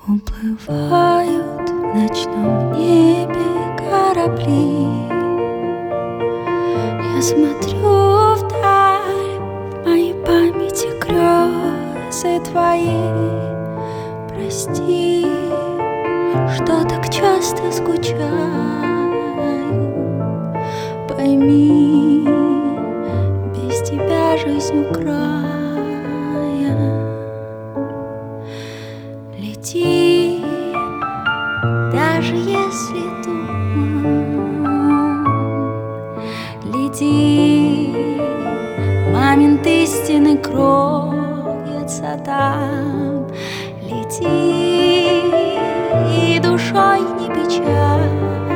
Уплывают в ночном небе корабли. Я смотрю вдаль, в моей памяти грезы твои. Прости, что так часто скучаю. Пойми, без тебя жизнь у края. Лети, даже если туман. Лети, момент истины кроется там. Лети, и душой не печалься.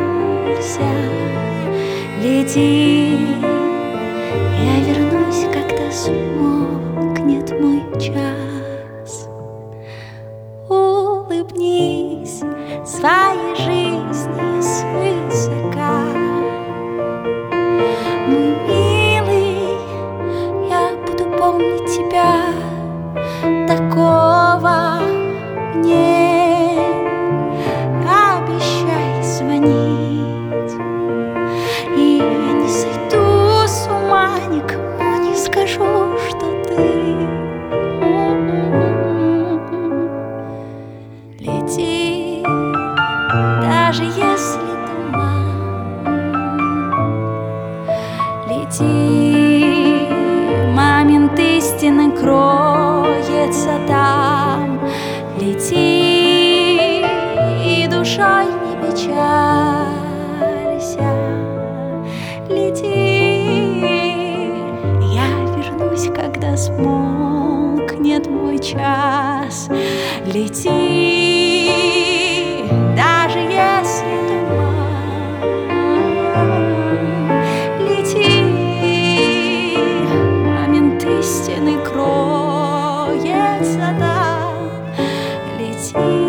Лети, я вернусь, когда смолкнет мой час. Улыбнись своей жизни свысока. Мой милый, я буду помнить тебя такого. Мне обещай звонить, и я не сойду с ума, никому не скажу, что ты. Лети, даже если туман. Лети, момент истины кроется там. Лети, и душой не печалься. Лети, я вернусь, когда смолкнет мой час. Лети, даже если туман. Лети, момент истины кроется там. Лети.